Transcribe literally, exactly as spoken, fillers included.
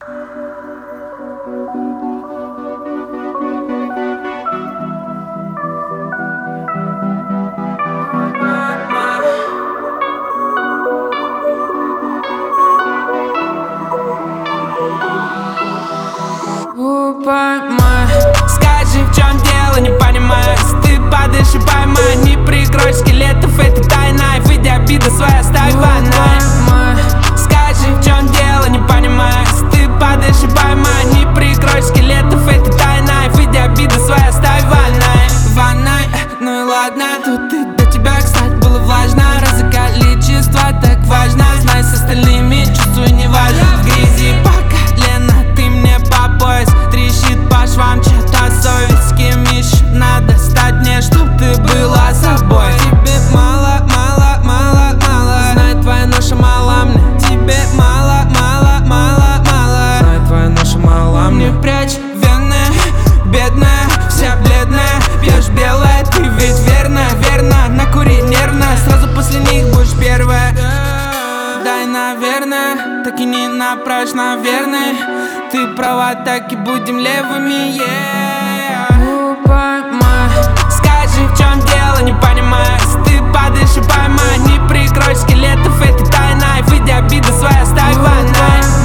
Поймай, скажи, в чем дело, не понимаю. Если ты падаешь и поймай, не прикрой скелетов этой тайной. Выйди, обида своя оставь ванной. Скажи, в чем дело, не понимаю. Если ты падаешь и поймай, не прикрой скелетов этой тайной. Выйди, обида своя оставь ванной. Ванной, ну и ладно, тут и до тебя, кстати, было влажно. Раз количество так важно, знай, с остальными чувствую неважно. В грязи по колено, ты мне по пояс. Трещит по швам чья-то совесть. С кем еще надо стать мне, чтоб ты была собой? Тебе мало, мало, мало, мало. Знай, твоя ноша мала мне. Тебе мало, мало, мало, мало. Знай, твоя ноша мала мне. Прячь вены, бедная, вся бледная. Пьешь белое, ты ведь верно, верно. Накури нервно, сразу после них будешь первая. Дай, наверное, так и не направишь, наверное. Ты права, так и будем левыми, yeah. Поймай, скажи, в чем дело, не понимаю. Если ты падаешь и поймай, не прикрой скелетов этой тайной. Выйди, обида своя оставь ванной.